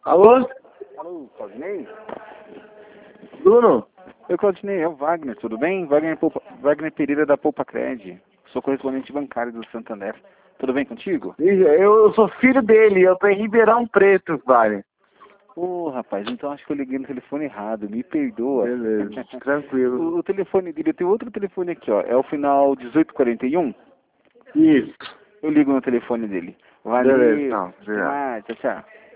Alô? Alô, Claudinei? Bruno? Oi, Claudinei, é o Wagner, tudo bem? Wagner Pereira da Poupa Cred. Sou correspondente bancário do Santander. Tudo bem contigo? Eu sou filho dele, eu tô em Ribeirão Preto, vale. Ô, rapaz, então acho que eu liguei no telefone errado, me perdoa. Beleza, tranquilo. O telefone dele, tem outro telefone aqui, ó, é o final 1841. Isso. Eu ligo no telefone dele. Beleza, Valeu, então, até obrigado. mais, tchau, tchau.